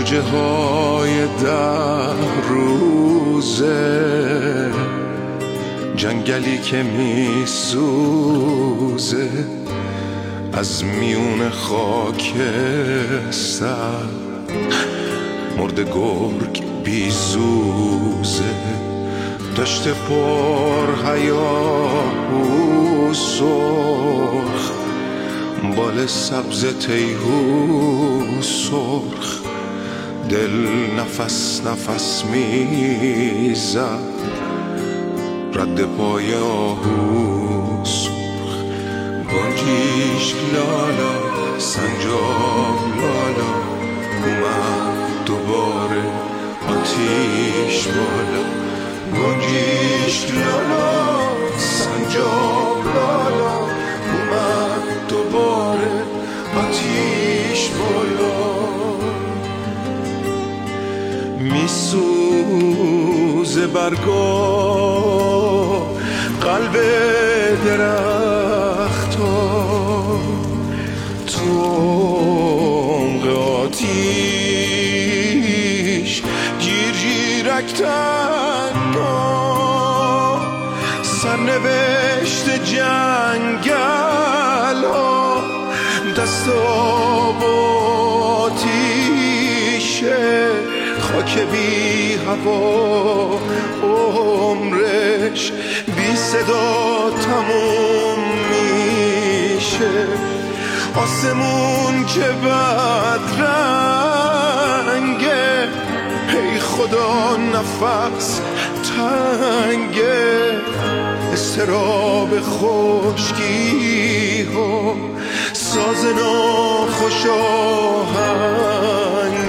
گوجه های 10 روزه، جنگلی که می سوزه از میون خاکستر، مرد گرگ بی زوزه، دشت پر هیاهو سرخ، بال سبز تیهو سرخ، دل نفس نفس میزد رد پای آهو سرخ. گنجیش لالا سنجاب لالا، اومد دوباره آتیش بالا. گنجیش لالا سنجاب لالا، اومد دوباره آتیش بالا. میسوزه برگا قلب درختا، تو عمق آتیش گیر گیرک تنها، سرنوشت جنگل ها دست آب آتیشه، خاک بی هوا عمرش بی صدا تموم میشه. آسمون که بدرنگه، ای خدا نفس تنگه، استراب خشکی ها ساز ناخوش آهنگه.